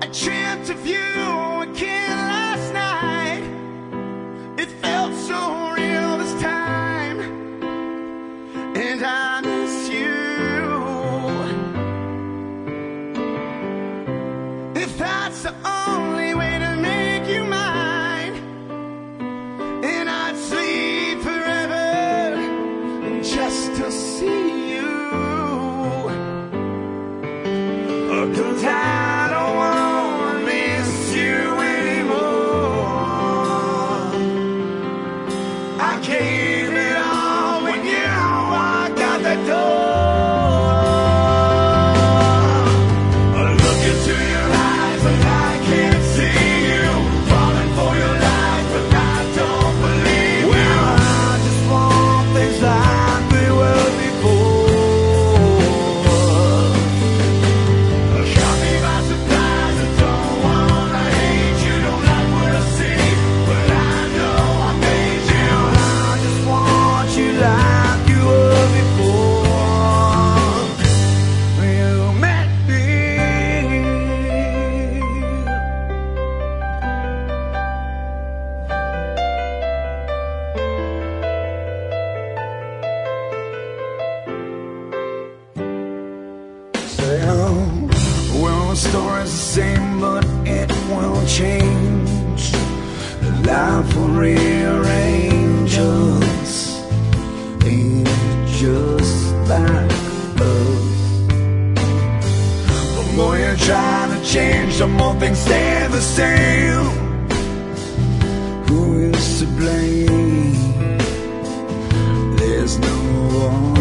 dreamt of you again last night. It felt so real this time, and I miss you. If that's the only way to make you mine, and I'd sleep forever just to see you. 'Cause I don't wanna miss you anymore. I gave it all when you walked out the door. I look into your eyes and I can't see you. Falling for your lies, but I don't believe you. Well, I just want things like they were before. Caught me by surprise, I don't wanna hate you. Don't like what I see, but I know I made you. I just want you like you were before you met me. Say, oh, well, the story's the same, but it will change. The life will rearrange us, ain't just like us. The more you try to change, the more things stay the same. Who is to blame? There's no one